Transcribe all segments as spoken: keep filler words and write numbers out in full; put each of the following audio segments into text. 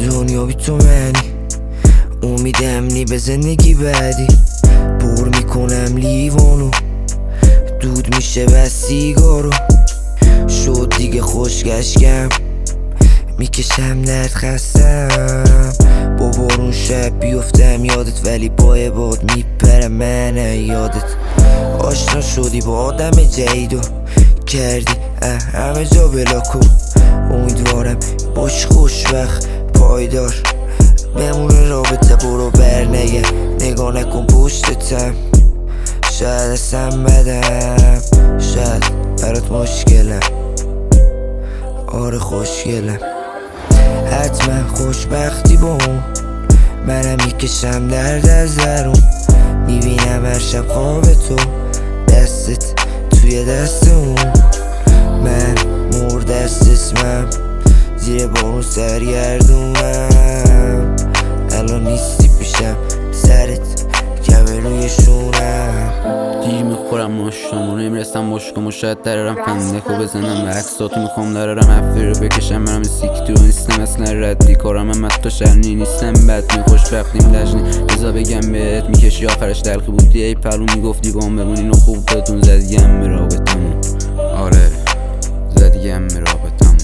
دنیا بی تو منی، امیدم نی به زندگی بعدی. پر میکنم لیوانو، دود میشه بس سیگارو. شد دیگه خوشگشکم، میکشم درد خستم. با بارون شب بیفتم یادت، ولی با باد میپرم من یادت. آشنا شدی با آدم جدیدو، کردی اه همه جا بلاکو. امیدوارم باش خوشبخت پایدار، بمونه رابطه برو بر نگه. نگاه نکن پشتتم، شاید اصلا بدم، شاید برات مشکلم. آره خوشگلم، حتما خوشبختی با اون. منم میکشم درد از درون، میبینم هر شب خواب تو، دستت توی دست اون. من مرده است اسمم، زیر بارون سرگردونم. الان نیستی پیشم، سرت کمه روی شونم. گیر میخورم ماشتامو نمیرسم باشگاه، شاید درارم فندکو بزنم و عکساتو میخوام درارم افری رو بکشم. برم سیکتی رو نیستم اصلا ردی کارم، هم تو شرنی نیستم بد می خوشبختیم لجنی. بزا بگم بهت میکشی آخرش دلخی بودی ای پلو، میگفتی با هم بمونین و خوب بهتون زدیم به رابطمون. آره زدیم به رابطمون.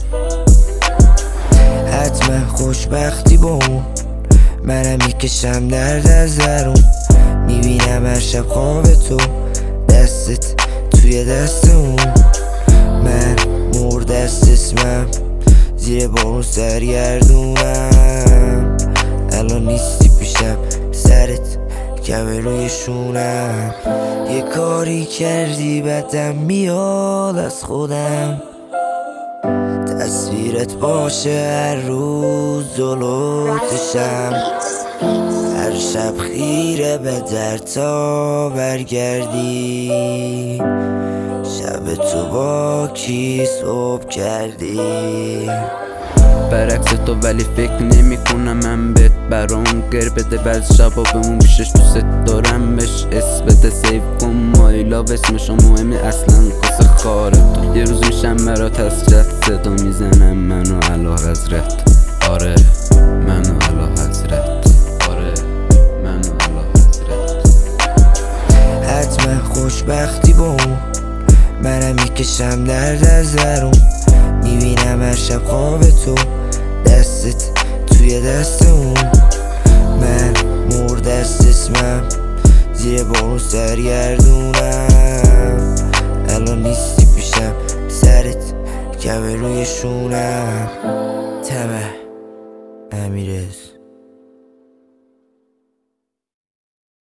حتما خوشبختی با اون، منم میکشم درد از درون. میبینم هر شب خواب تو، دستت توی دست اون. من مرده است اسمم، زیر بارون سرگردونم. الان نیستی پیشم، سرت کمه روی شونم. یه کاری کردی بدم میاد از خودم، تصویرت باشه هر روز جلوتشم. هر شب خیره به در تا برگردی، شب تو با کی صبح کردی. برعکس تو ولی فکر نمی کنم من بهت، برام گر بده بعض شبا بمون پیشش. دوست دارم بهش اس بده سیف کن مای لاو، اسمشو مهمی اصلا کاسه خاره تو. یه روز میشم برات حسرت، صدا میزنم منو علا حضرت. آره منو علا حضرت، آره منو علا حضرت. حتما خوشبختی با اون، منم میکشم درد از درون. میبینم هر شب خواب تو، دستت توی دست اون. من مرده است اسمم، زیر بارون سرگردونم. الان نیستی پیشم، سرت کمه روی شونم. تمه امیرز